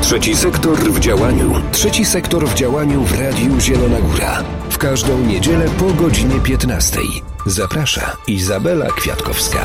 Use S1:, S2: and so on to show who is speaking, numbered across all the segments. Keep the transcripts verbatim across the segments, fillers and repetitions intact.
S1: Trzeci sektor w działaniu. Trzeci sektor w działaniu w Radiu Zielona Góra. W każdą niedzielę po godzinie piętnastej. Zaprasza Izabela Kwiatkowska.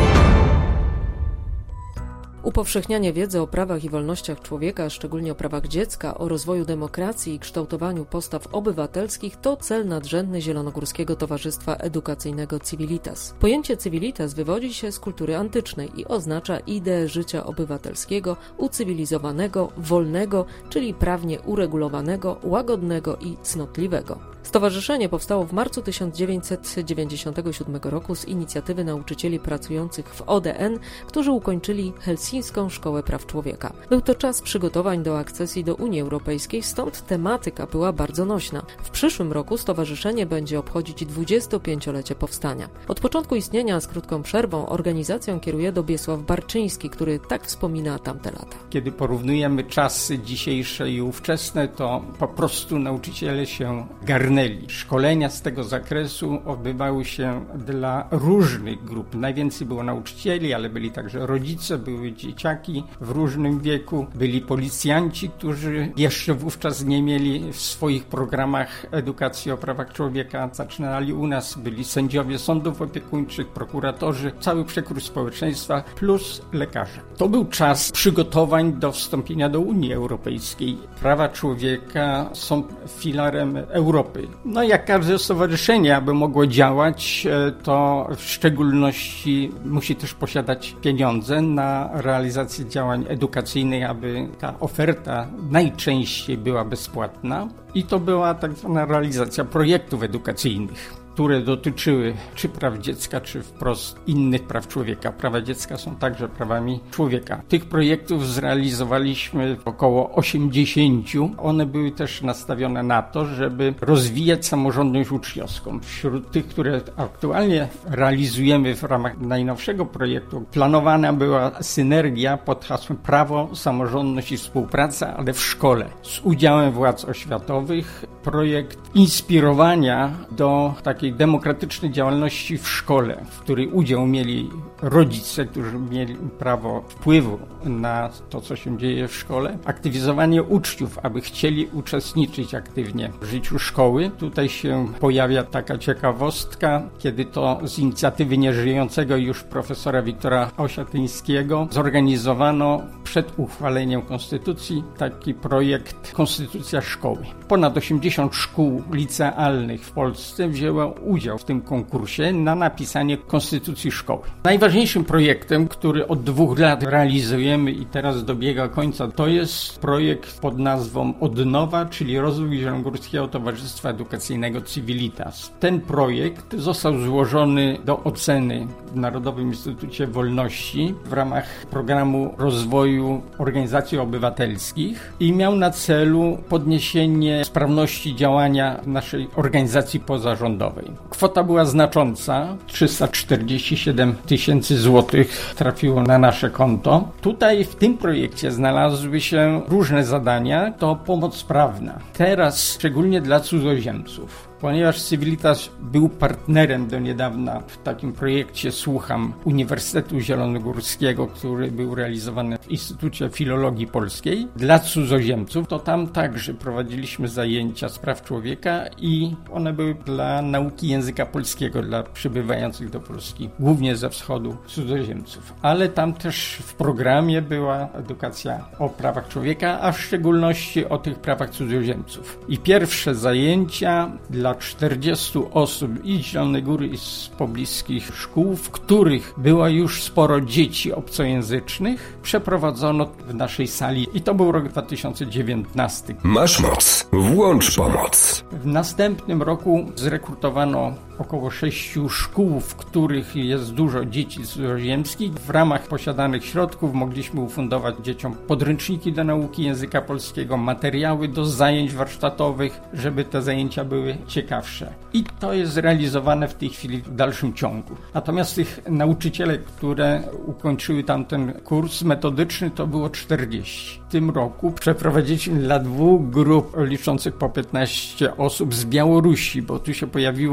S2: Upowszechnianie wiedzy o prawach i wolnościach człowieka, szczególnie o prawach dziecka, o rozwoju demokracji i kształtowaniu postaw obywatelskich to cel nadrzędny Zielonogórskiego Towarzystwa Edukacyjnego Civilitas. Pojęcie Civilitas wywodzi się z kultury antycznej i oznacza ideę życia obywatelskiego, ucywilizowanego, wolnego, czyli prawnie uregulowanego, łagodnego i cnotliwego. Stowarzyszenie powstało w marcu tysiąc dziewięćset dziewięćdziesiątego siódmego roku z inicjatywy nauczycieli pracujących w O D N, którzy ukończyli Helsińską Szkołę Praw Człowieka. Był to czas przygotowań do akcesji do Unii Europejskiej, stąd tematyka była bardzo nośna. W przyszłym roku stowarzyszenie będzie obchodzić dwudziestopięciolecie powstania. Od początku istnienia z krótką przerwą organizacją kieruje Dobiesław Barczyński, który tak wspomina tamte lata.
S3: Kiedy porównujemy czasy dzisiejsze i ówczesne, to po prostu nauczyciele się garnęli. Szkolenia z tego zakresu odbywały się dla różnych grup. Najwięcej było nauczycieli, ale byli także rodzice, były dzieciaki w różnym wieku, byli policjanci, którzy jeszcze wówczas nie mieli w swoich programach edukacji o prawach człowieka. Zaczynali u nas, byli sędziowie sądów opiekuńczych, prokuratorzy, cały przekrój społeczeństwa plus lekarze. To był czas przygotowań do wstąpienia do Unii Europejskiej. Prawa człowieka są filarem Europy. No jak każde stowarzyszenie, aby mogło działać, to w szczególności musi też posiadać pieniądze na realizację działań edukacyjnych, aby ta oferta najczęściej była bezpłatna i to była tak zwana realizacja projektów edukacyjnych, które dotyczyły czy praw dziecka, czy wprost innych praw człowieka. Prawa dziecka są także prawami człowieka. Tych projektów zrealizowaliśmy około osiemdziesięciu. One były też nastawione na to, żeby rozwijać samorządność uczniowską. Wśród tych, które aktualnie realizujemy w ramach najnowszego projektu, planowana była synergia pod hasłem prawo, samorządność i współpraca, ale w szkole. Z udziałem władz oświatowych projekt inspirowania do takiej demokratycznej działalności w szkole, w której udział mieli rodzice, którzy mieli prawo wpływu na to, co się dzieje w szkole. Aktywizowanie uczniów, aby chcieli uczestniczyć aktywnie w życiu szkoły. Tutaj się pojawia taka ciekawostka, kiedy to z inicjatywy nieżyjącego już profesora Wiktora Osiatyńskiego zorganizowano przed uchwaleniem konstytucji taki projekt Konstytucja Szkoły. Ponad osiemdziesiąt szkół licealnych w Polsce wzięło udział w tym konkursie na napisanie konstytucji szkoły. Najważniejszym projektem, który od dwóch lat realizujemy i teraz dobiega końca, to jest projekt pod nazwą Odnowa, czyli rozwój Zielonogórskiego Towarzystwa Edukacyjnego Civilitas. Ten projekt został złożony do oceny w Narodowym Instytucie Wolności w ramach programu rozwoju organizacji obywatelskich i miał na celu podniesienie sprawności działania naszej organizacji pozarządowej. Kwota była znacząca, trzysta czterdzieści siedem tysięcy złotych trafiło na nasze konto. Tutaj w tym projekcie znalazły się różne zadania, to pomoc prawna. Teraz szczególnie dla cudzoziemców. Ponieważ Civilitas był partnerem do niedawna w takim projekcie Słucham Uniwersytetu Zielonogórskiego, który był realizowany w Instytucie Filologii Polskiej dla cudzoziemców, to tam także prowadziliśmy zajęcia z praw człowieka i one były dla nauki języka polskiego dla przybywających do Polski, głównie ze wschodu cudzoziemców. Ale tam też w programie była edukacja o prawach człowieka, a w szczególności o tych prawach cudzoziemców. I pierwsze zajęcia dla czterdziestu osób i z Zielonej Góry, i z pobliskich szkół, w których było już sporo dzieci obcojęzycznych, przeprowadzono w naszej sali i to był rok dwa tysiące dziewiętnasty.
S1: Masz moc, włącz pomoc.
S3: W następnym roku zrekrutowano około sześciu szkół, w których jest dużo dzieci cudzoziemskich. W ramach posiadanych środków mogliśmy ufundować dzieciom podręczniki do nauki języka polskiego, materiały do zajęć warsztatowych, żeby te zajęcia były ciekawsze. I to jest realizowane w tej chwili w dalszym ciągu. Natomiast tych nauczycieli, które ukończyły tamten kurs metodyczny, to było czterdzieści. W tym roku przeprowadziliśmy dla dwóch grup liczących po piętnaście osób z Białorusi, bo tu się pojawiło nowe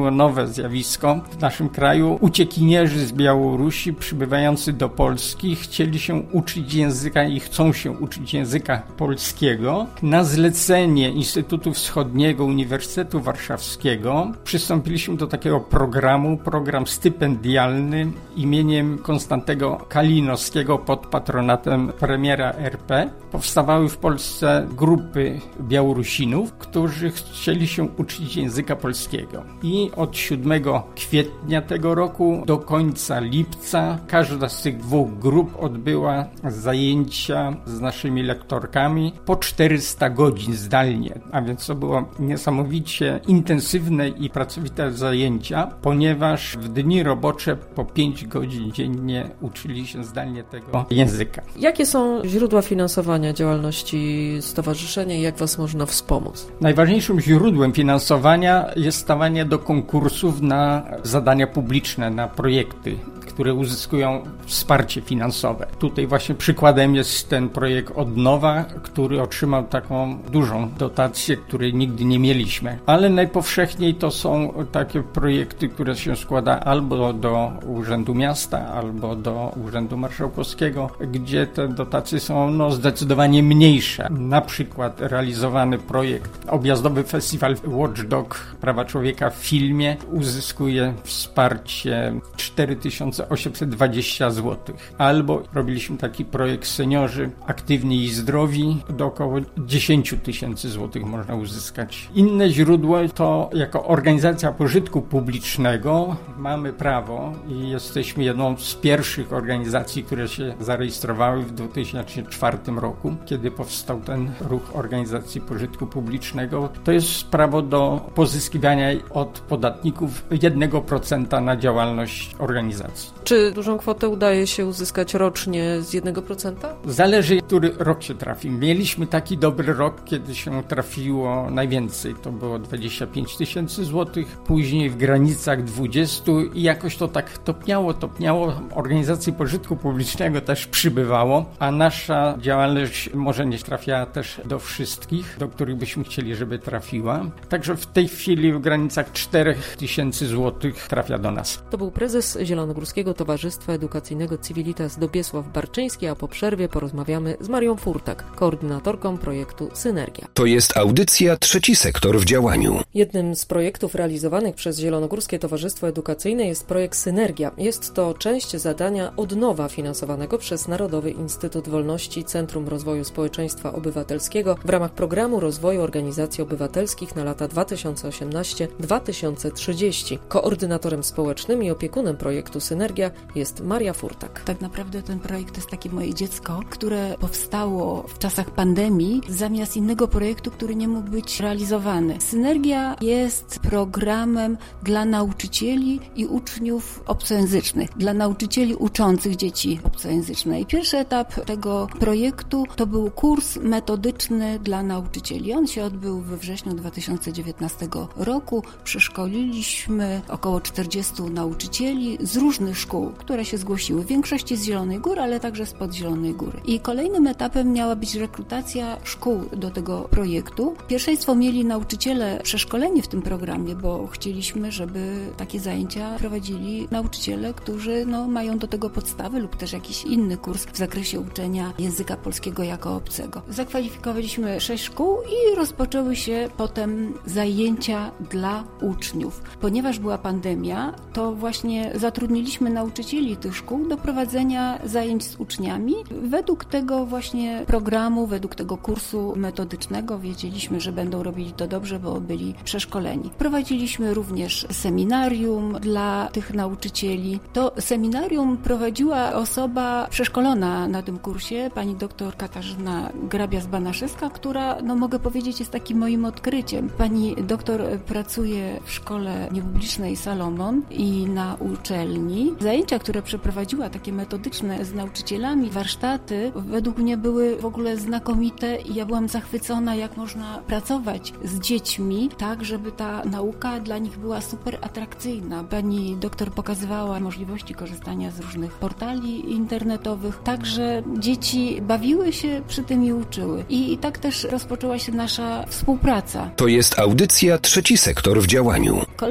S3: zjawisko w naszym kraju. Uciekinierzy z Białorusi przybywający do Polski chcieli się uczyć języka i chcą się uczyć języka polskiego. Na zlecenie Instytutu Wschodniego Uniwersytetu Warszawskiego przystąpiliśmy do takiego programu, program stypendialny imieniem Konstantego Kalinowskiego pod patronatem premiera R P. Powstawały w Polsce grupy Białorusinów, którzy chcieli się uczyć języka polskiego. I od siódmego kwietnia tego roku do końca lipca każda z tych dwóch grup odbyła zajęcia z naszymi lektorkami po czterysta godzin zdalnie. A więc to było niesamowicie intensywne i pracowite zajęcia, ponieważ w dni robocze po pięć godzin dziennie uczyli się zdalnie tego języka.
S2: Jakie są źródła finansowania działalności stowarzyszenia i jak Was można wspomóc?
S3: Najważniejszym źródłem finansowania jest stawanie do konkursów na zadania publiczne, na projekty, które uzyskują wsparcie finansowe. Tutaj właśnie przykładem jest ten projekt Odnowa, który otrzymał taką dużą dotację, której nigdy nie mieliśmy. Ale najpowszechniej to są takie projekty, które się składa albo do Urzędu Miasta, albo do Urzędu Marszałkowskiego, gdzie te dotacje są no, zdecydowanie mniejsze. Na przykład realizowany projekt Objazdowy Festiwal Watchdog Prawa Człowieka w filmie uzyskuje wsparcie cztery tysiące osiemset dwadzieścia złotych. Albo robiliśmy taki projekt Seniorzy Aktywni i Zdrowi, do około dziesięć tysięcy złotych można uzyskać. Inne źródło to jako organizacja pożytku publicznego mamy prawo i jesteśmy jedną z pierwszych organizacji, które się zarejestrowały w dwa tysiące czwartym roku, kiedy powstał ten ruch organizacji pożytku publicznego. To jest prawo do pozyskiwania od podatników jednego procenta na działalność organizacji.
S2: Czy dużą kwotę udaje się uzyskać rocznie z jednego procenta?
S3: Zależy, który rok się trafi. Mieliśmy taki dobry rok, kiedy się trafiło najwięcej. To było dwadzieścia pięć tysięcy złotych, później w granicach dwudziestu i jakoś to tak topniało, topniało. Organizacji pożytku publicznego też przybywało, a nasza działalność może nie trafiała też do wszystkich, do których byśmy chcieli, żeby trafiła. Także w tej chwili w granicach czterech tysięcy złotych trafia do nas.
S2: To był prezes Zielonogórskiego Towarzystwa Edukacyjnego Civilitas Dobiesław Barczyński, a po przerwie porozmawiamy z Marią Furtak, koordynatorką projektu Synergia.
S1: To jest audycja Trzeci Sektor w działaniu.
S2: Jednym z projektów realizowanych przez Zielonogórskie Towarzystwo Edukacyjne jest projekt Synergia. Jest to część zadania Odnowa finansowanego przez Narodowy Instytut Wolności Centrum Rozwoju Społeczeństwa Obywatelskiego w ramach Programu Rozwoju Organizacji Obywatelskich na lata dwa tysiące osiemnasty do dwa tysiące trzydziestego. Koordynatorem społecznym i opiekunem projektu Synergia jest Maria Furtak.
S4: Tak naprawdę ten projekt to jest takie moje dziecko, które powstało w czasach pandemii zamiast innego projektu, który nie mógł być realizowany. Synergia jest programem dla nauczycieli i uczniów obcojęzycznych, dla nauczycieli uczących dzieci obcojęzyczne. I pierwszy etap tego projektu to był kurs metodyczny dla nauczycieli. On się odbył we wrześniu dwa tysiące dziewiętnastego roku. Przeszkoliliśmy około czterdziestu nauczycieli z różnych szkół, które się zgłosiły. W większości z Zielonej Góry, ale także spod Zielonej Góry. I kolejnym etapem miała być rekrutacja szkół do tego projektu. Pierwszeństwo mieli nauczyciele przeszkoleni w tym programie, bo chcieliśmy, żeby takie zajęcia prowadzili nauczyciele, którzy no, mają do tego podstawy lub też jakiś inny kurs w zakresie uczenia języka polskiego jako obcego. Zakwalifikowaliśmy sześć szkół i rozpoczęły się potem zajęcia dla uczniów. Ponieważ była pandemia, to właśnie zatrudniliśmy nauczycieli tych szkół do prowadzenia zajęć z uczniami. Według tego właśnie programu, według tego kursu metodycznego wiedzieliśmy, że będą robili to dobrze, bo byli przeszkoleni. Prowadziliśmy również seminarium dla tych nauczycieli. To seminarium prowadziła osoba przeszkolona na tym kursie, pani doktor Katarzyna Grabias-Banaszewska, która, no mogę powiedzieć, jest takim moim odkryciem. Pani doktor pracuje w szkole niepublicznej Salomon i na uczelni. Zajęcia, które przeprowadziła, takie metodyczne z nauczycielami, warsztaty, według mnie były w ogóle znakomite i ja byłam zachwycona, jak można pracować z dziećmi, tak, żeby ta nauka dla nich była super atrakcyjna. Pani doktor pokazywała możliwości korzystania z różnych portali internetowych, tak, że dzieci bawiły się przy tym i uczyły. I tak też rozpoczęła się nasza współpraca.
S1: To jest audycja Trzeci Sektor w działaniu.
S4: Kolejny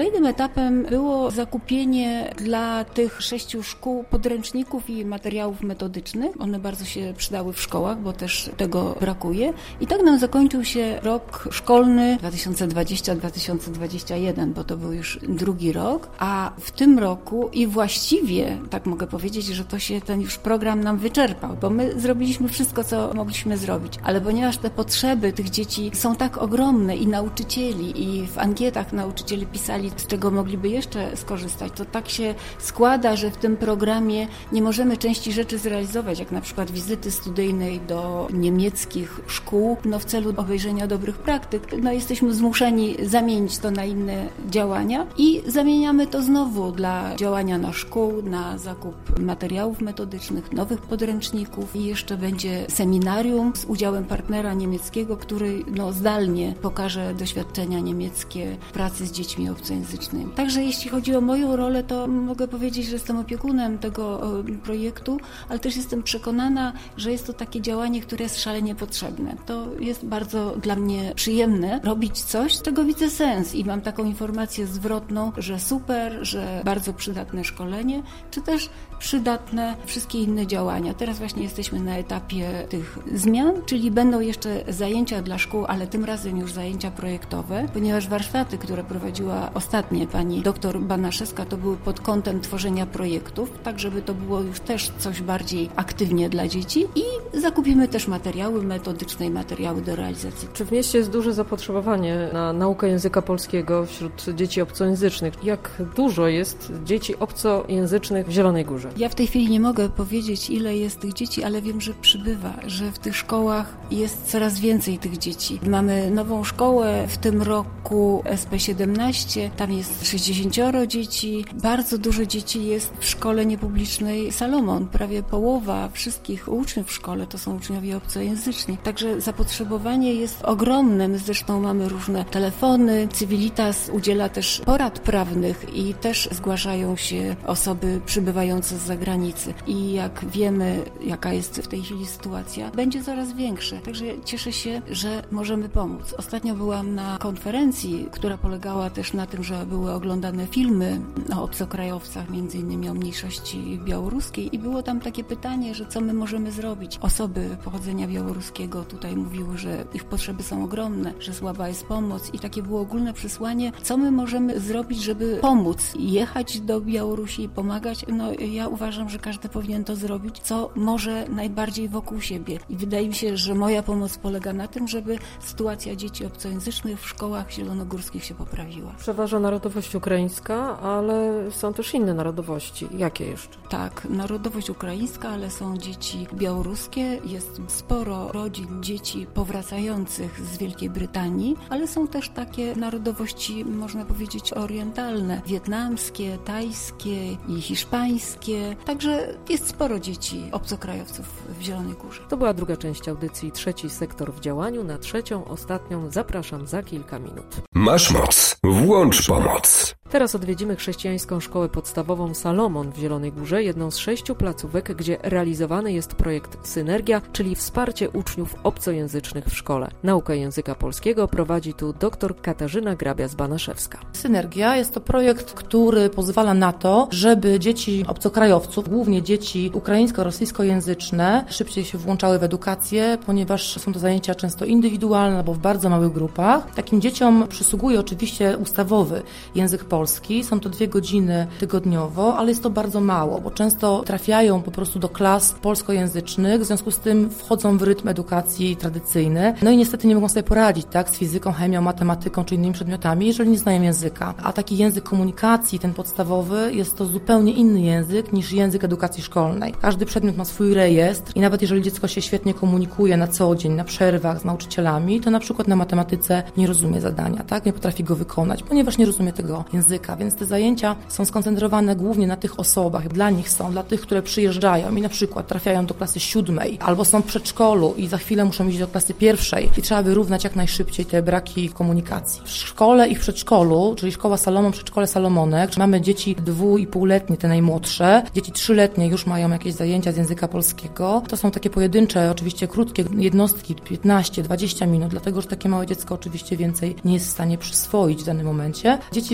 S4: Kolejnym etapem było zakupienie dla tych sześciu szkół podręczników i materiałów metodycznych. One bardzo się przydały w szkołach, bo też tego brakuje. I tak nam zakończył się rok szkolny dwa tysiące dwudziesty do dwa tysiące dwudziestego pierwszego, bo to był już drugi rok, a w tym roku i właściwie, tak mogę powiedzieć, że to się ten już program nam wyczerpał, bo my zrobiliśmy wszystko, co mogliśmy zrobić, ale ponieważ te potrzeby tych dzieci są tak ogromne i nauczycieli, i w ankietach nauczyciele pisali, z czego mogliby jeszcze skorzystać, to tak się składa, że w tym programie nie możemy części rzeczy zrealizować, jak na przykład wizyty studyjnej do niemieckich szkół, no w celu obejrzenia dobrych praktyk. No jesteśmy zmuszeni zamienić to na inne działania i zamieniamy to znowu dla działania na szkół, na zakup materiałów metodycznych, nowych podręczników i jeszcze będzie seminarium z udziałem partnera niemieckiego, który no, zdalnie pokaże doświadczenia niemieckie pracy z dziećmi obcojęzycznymi. Także jeśli chodzi o moją rolę, to mogę powiedzieć, że jestem opiekunem tego projektu, ale też jestem przekonana, że jest to takie działanie, które jest szalenie potrzebne. To jest bardzo dla mnie przyjemne robić coś, z czego widzę sens i mam taką informację zwrotną, że super, że bardzo przydatne szkolenie, czy też przydatne wszystkie inne działania. Teraz właśnie jesteśmy na etapie tych zmian, czyli będą jeszcze zajęcia dla szkół, ale tym razem już zajęcia projektowe, ponieważ warsztaty, które prowadziła ostatnie pani doktor Banaszewska, to były pod kątem tworzenia projektów, tak żeby to było już też coś bardziej aktywnie dla dzieci i zakupimy też materiały metodyczne i materiały do realizacji.
S2: Czy w mieście jest duże zapotrzebowanie na naukę języka polskiego wśród dzieci obcojęzycznych? Jak dużo jest dzieci obcojęzycznych w Zielonej Górze?
S4: Ja w tej chwili nie mogę powiedzieć, ile jest tych dzieci, ale wiem, że przybywa, że w tych szkołach jest coraz więcej tych dzieci. Mamy nową szkołę w tym roku S P siedemnaście, tam jest sześćdziesięcioro dzieci. Bardzo dużo dzieci jest w szkole niepublicznej Salomon. Prawie połowa wszystkich uczniów w szkole to są uczniowie obcojęzyczni. Także zapotrzebowanie jest ogromne. My zresztą mamy różne telefony. Civilitas udziela też porad prawnych i też zgłaszają się osoby przybywające z zagranicy. I jak wiemy, jaka jest w tej chwili sytuacja, będzie coraz większe. Także cieszę się, że możemy pomóc. Ostatnio byłam na konferencji, która polegała też na tym, że były oglądane filmy o obcokrajowcach, między innymi o mniejszości białoruskiej i było tam takie pytanie, że co my możemy zrobić. Osoby pochodzenia białoruskiego tutaj mówiły, że ich potrzeby są ogromne, że słaba jest pomoc i takie było ogólne przesłanie, co my możemy zrobić, żeby pomóc, jechać do Białorusi i pomagać. No ja uważam, że każdy powinien to zrobić, co może najbardziej wokół siebie. I wydaje mi się, że moja pomoc polega na tym, żeby sytuacja dzieci obcojęzycznych w szkołach zielonogórskich się poprawiła.
S2: Przeważa narodowość ukraińska, ale są też inne narodowości. Jakie jeszcze?
S4: Tak, narodowość ukraińska, ale są dzieci białoruskie, jest sporo rodzin dzieci powracających z Wielkiej Brytanii, ale są też takie narodowości, można powiedzieć, orientalne, wietnamskie, tajskie i hiszpańskie. Także jest sporo dzieci obcokrajowców w Zielonej Górze.
S2: To była druga część audycji Trzeci Sektor w działaniu. Na trzecią, ostatnią zapraszam za kilka minut.
S1: Masz moc. Włącz pomoc.
S2: Teraz odwiedzimy chrześcijańską szkołę podstawową Salomon w Zielonej Górze, jedną z sześciu placówek, gdzie realizowany jest projekt Synergia, czyli wsparcie uczniów obcojęzycznych w szkole. Naukę języka polskiego prowadzi tu dr Katarzyna Grabias-Banaszewska.
S5: Synergia jest to projekt, który pozwala na to, żeby dzieci obcokrajowców, głównie dzieci ukraińsko-rosyjskojęzyczne, szybciej się włączały w edukację, ponieważ są to zajęcia często indywidualne albo w bardzo małych grupach. Takim dzieciom przysługuje oczywiście ustawowy język polski. Są to dwie godziny tygodniowo, ale jest to bardzo mało, bo często trafiają po prostu do klas polskojęzycznych, w związku z tym wchodzą w rytm edukacji tradycyjny. No i niestety nie mogą sobie poradzić tak, z fizyką, chemią, matematyką czy innymi przedmiotami, jeżeli nie znają języka. A taki język komunikacji, ten podstawowy, jest to zupełnie inny język niż język edukacji szkolnej. Każdy przedmiot ma swój rejestr i nawet jeżeli dziecko się świetnie komunikuje na co dzień, na przerwach z nauczycielami, to na przykład na matematyce nie rozumie zadania, tak, nie potrafi go wykonać, ponieważ nie rozumie tego języka. Więc te zajęcia są skoncentrowane głównie na tych osobach, dla nich są, dla tych, które przyjeżdżają i na przykład trafiają do klasy siódmej albo są w przedszkolu i za chwilę muszą iść do klasy pierwszej i trzeba wyrównać jak najszybciej te braki komunikacji. W szkole i w przedszkolu, czyli szkoła Salomon, przedszkole Salomonek, mamy dzieci dwu i półletnie, te najmłodsze, dzieci trzyletnie już mają jakieś zajęcia z języka polskiego. To są takie pojedyncze, oczywiście krótkie jednostki, piętnaście dwadzieścia minut, dlatego że takie małe dziecko oczywiście więcej nie jest w stanie przyswoić w danym momencie. Dzieci wyższych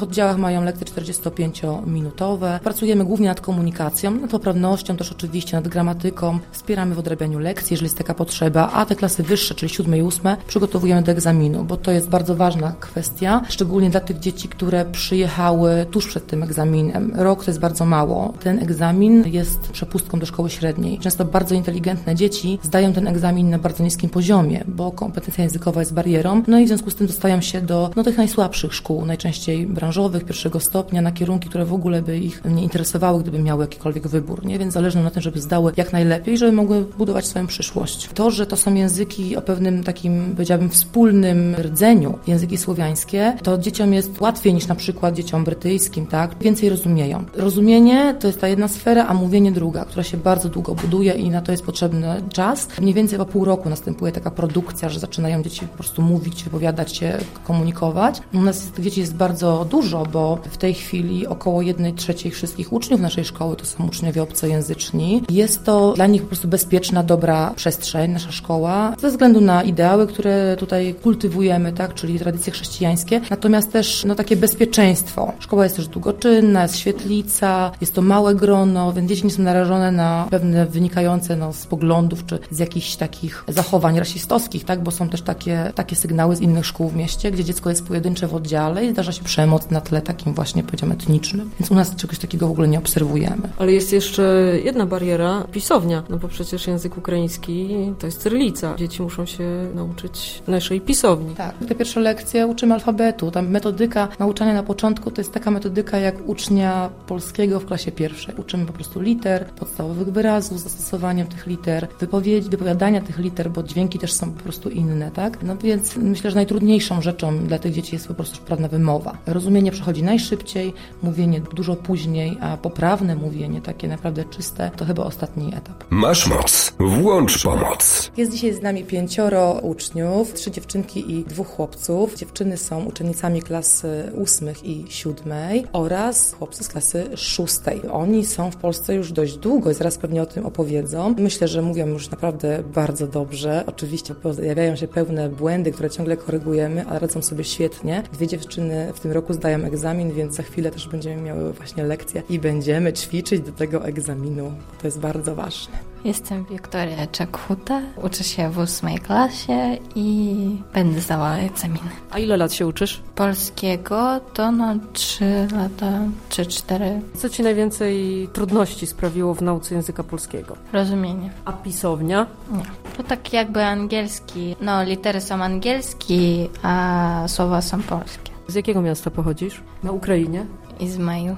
S5: oddziałach mają lekcje czterdziestopięciominutowe. Pracujemy głównie nad komunikacją, nad poprawnością, też oczywiście nad gramatyką. Wspieramy w odrabianiu lekcji, jeżeli jest taka potrzeba, a te klasy wyższe, czyli siódme i ósme, przygotowujemy do egzaminu, bo to jest bardzo ważna kwestia, szczególnie dla tych dzieci, które przyjechały tuż przed tym egzaminem. Rok to jest bardzo mało. Ten egzamin jest przepustką do szkoły średniej. Często bardzo inteligentne dzieci zdają ten egzamin na bardzo niskim poziomie, bo kompetencja językowa jest barierą, no i w związku z tym dostają się do no, tych najsłabszych szkół, najczęściej branżowych, pierwszego stopnia, na kierunki, które w ogóle by ich nie interesowały, gdyby miały jakikolwiek wybór, nie? Więc zależy nam na tym, żeby zdały jak najlepiej, żeby mogły budować swoją przyszłość. To, że to są języki o pewnym takim, powiedziałabym, wspólnym rdzeniu, języki słowiańskie, to dzieciom jest łatwiej niż na przykład dzieciom brytyjskim, tak? Więcej rozumieją. Rozumienie to jest ta jedna sfera, a mówienie druga, która się bardzo długo buduje i na to jest potrzebny czas. Mniej więcej po pół roku następuje taka produkcja, że zaczynają dzieci po prostu mówić, wypowiadać się, komunikować. U nas tych dzieci jest bardzo dużo, bo w tej chwili około jednej trzeciej wszystkich uczniów naszej szkoły to są uczniowie obcojęzyczni. Jest to dla nich po prostu bezpieczna, dobra przestrzeń, nasza szkoła, ze względu na ideały, które tutaj kultywujemy, tak, czyli tradycje chrześcijańskie, natomiast też no, takie bezpieczeństwo. Szkoła jest też długoczynna, jest świetlica, jest to małe grono, więc dzieci nie są narażone na pewne wynikające no, z poglądów czy z jakichś takich zachowań rasistowskich, tak, bo są też takie, takie sygnały z innych szkół w mieście, gdzie dziecko jest pojedyncze w oddziale i zdarza się przemoc na tle takim właśnie, powiedziałam, etnicznym. Więc u nas czegoś takiego w ogóle nie obserwujemy.
S2: Ale jest jeszcze jedna bariera, pisownia, no bo przecież język ukraiński to jest cyrylica. Dzieci muszą się nauczyć naszej pisowni.
S5: Tak. Te pierwsze lekcje uczymy alfabetu. Tam metodyka nauczania na początku to jest taka metodyka jak ucznia polskiego w klasie pierwszej. Uczymy po prostu liter, podstawowych wyrazów, zastosowaniem tych liter, wypowiedzi, wypowiadania tych liter, bo dźwięki też są po prostu inne, tak? No więc myślę, że najtrudniejszą rzeczą dla tych dzieci jest po prostu wprawna wymowa. Rozumienie przechodzi najszybciej, mówienie dużo później, a poprawne mówienie, takie naprawdę czyste, to chyba ostatni etap.
S1: Masz moc. Włącz pomoc.
S5: Jest dzisiaj z nami pięcioro uczniów, trzy dziewczynki i dwóch chłopców. Dziewczyny są uczennicami klasy ósmych i siódmej oraz chłopcy z klasy szóstej. Oni są w Polsce już dość długo i zaraz pewnie o tym opowiedzą. Myślę, że mówią już naprawdę bardzo dobrze. Oczywiście pojawiają się pewne błędy, które ciągle korygujemy, ale radzą sobie świetnie. Dwie dziewczyny w tym roku zdają egzamin, więc za chwilę też będziemy miały właśnie lekcje i będziemy ćwiczyć do tego egzaminu. To jest bardzo ważne.
S6: Jestem Wiktoria Czakhuta, uczę się w ósmej klasie i będę zdała egzaminy.
S2: A ile lat się uczysz?
S6: Polskiego to no trzy lata, trzy, cztery.
S2: Co ci najwięcej trudności sprawiło w nauce języka polskiego?
S6: Rozumienie.
S2: A pisownia?
S6: Nie. To tak jakby angielski, no litery są angielskie, a słowa są polskie.
S2: Z jakiego miasta pochodzisz? Na Ukrainie?
S6: Izmail.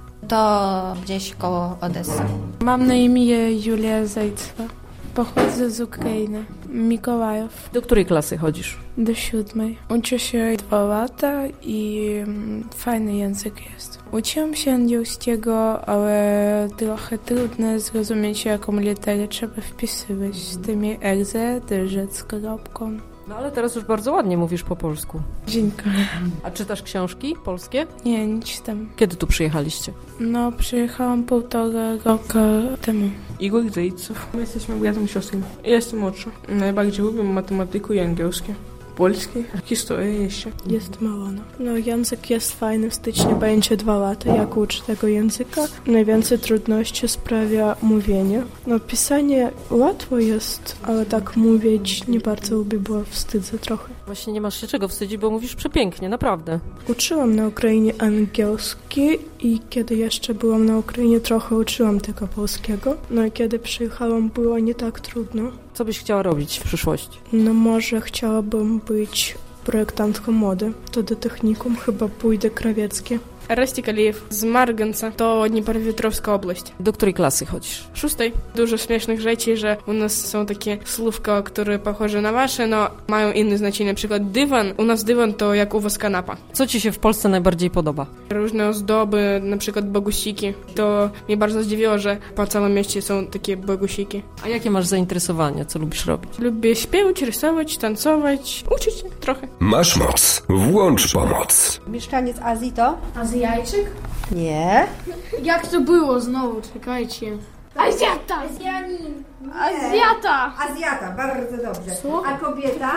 S6: To gdzieś koło Odessy.
S7: Mam na imię Julia Zajcowa. Pochodzę z Ukrainy. Mikołajów.
S2: Do której klasy chodzisz?
S7: Do siódmej. Uczę się dwa lata i fajny język jest. Uczyłam się angielskiego, ale trochę trudno zrozumieć, jaką literę trzeba wpisywać z tymi egze, też z kropką.
S2: No ale teraz już bardzo ładnie mówisz po polsku.
S7: Dziękuję.
S2: A czytasz książki polskie?
S7: Nie, nie czytam.
S2: Kiedy tu przyjechaliście?
S7: No, przyjechałam półtora roku temu.
S8: Igor Zajcow. My jesteśmy bratem i siostrą. Ja jestem młodsza. Najbardziej lubię matematykę i angielskie. Polski, historię jeszcze.
S7: Jest mało, no. No, język jest fajny, w styczniu będzie dwa lata, jak uczę tego języka. Najwięcej trudności sprawia mówienie. No, pisanie łatwo jest, ale tak mówić nie bardzo lubię, bo wstydzę trochę.
S2: Właśnie nie masz się czego wstydzić, bo mówisz przepięknie, naprawdę.
S7: Uczyłam na Ukrainie angielski i kiedy jeszcze byłam na Ukrainie, trochę uczyłam tego polskiego. No i kiedy przyjechałam, było nie tak trudno.
S2: Co byś chciała robić w przyszłości?
S7: No może chciałabym być projektantką mody. To do technikum chyba pójdę krawieckie.
S8: Rostik Alijew z Marganca, to Dniepropetrovska oblast.
S2: Do której klasy chodzisz?
S8: Szóstej. Dużo śmiesznych rzeczy, że u nas są takie słówka, które pochodzą na wasze, no mają inne znaczenie. Na przykład dywan. U nas dywan to jak u was kanapa.
S2: Co ci się w Polsce najbardziej podoba?
S8: Różne ozdoby, na przykład bogusiki. To mnie bardzo zdziwiło, że po całym mieście są takie bogusiki.
S2: A jakie masz zainteresowania? Co lubisz robić?
S8: Lubię śpiewać, rysować, tancować, uczyć się trochę.
S1: Masz moc. Włącz pomoc.
S9: Mieszkaniec Azji to?
S10: Azjańczyk?
S9: Nie.
S10: Jak to było znowu? Czekajcie. Azjata!
S9: Azjanin.
S10: Azjata!
S9: Azjata, bardzo dobrze.
S10: Co?
S9: A kobieta?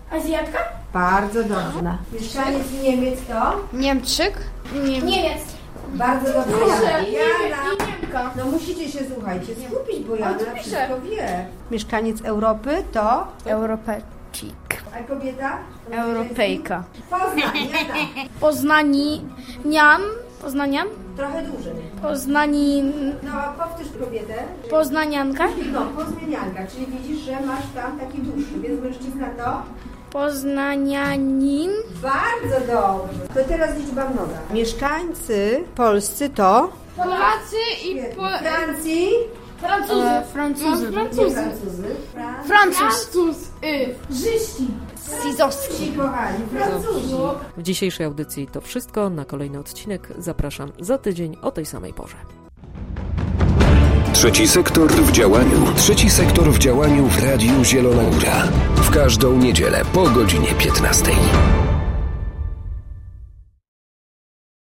S10: Azjatka?
S9: Bardzo dobrze. Mieszkaniec Niemiec to?
S10: Niemczyk? Nie. Niemiec.
S9: Bardzo dobrze.
S10: Jana.
S9: Jana.
S10: I Niemka.
S9: No musicie się, słuchajcie, skupić, bo Jana
S10: tu pisze.
S9: wszystko wie. Mieszkaniec Europy to?
S10: Europejczyk.
S9: A kobieta?
S10: Europejka.
S9: Poznań, Jana.
S10: Poznanian. Poznanian?
S9: Trochę dłużej.
S10: Poznani...
S9: No, powtórz kobietę.
S10: Poznanianka?
S9: No, pozmienianka, czyli widzisz, że masz tam taki dłuższy, więc mężczyzna to?
S10: Poznanianin.
S9: Bardzo dobrze. To teraz liczba mnoga. Mieszkańcy polscy to?
S10: Polacy i
S9: Po... Francji?
S10: Francuzy.
S9: E,
S10: Francuzy.
S9: Nie Francuzy. Fran...
S10: Francuz. Y. Rzyści.
S9: Sizowski. Kochani, Francuzi.
S2: W dzisiejszej audycji to wszystko. Na kolejny odcinek zapraszam za tydzień o tej samej porze.
S1: Trzeci sektor w działaniu. Trzeci sektor w działaniu w Radiu Zielona Góra. W każdą niedzielę po godzinie piętnastej.